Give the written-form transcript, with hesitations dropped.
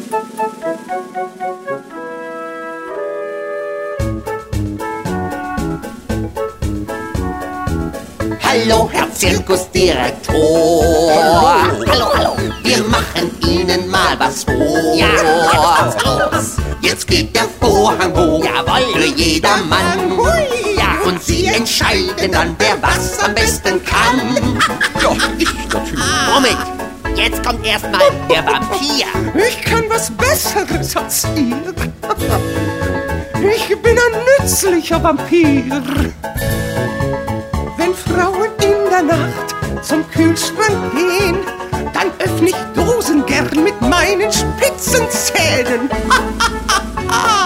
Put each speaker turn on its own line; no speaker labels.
Hallo, Herr Zirkusdirektor. Hallo, hallo. Wir machen Ihnen mal was vor. Ja, jetzt los. Jetzt geht der Vorhang hoch. Jawohl. Für jedermann. Hui, ja. Und Sie entscheiden dann, wer was am besten kann.
Ja, ich natürlich.
Moment. Jetzt kommt erstmal der Vampir.
Ich kann was Besseres als ihr. Ich bin ein nützlicher Vampir. Wenn Frauen in der Nacht zum Kühlschrank gehen, dann öffne ich Dosen gern mit meinen spitzen Zähnen.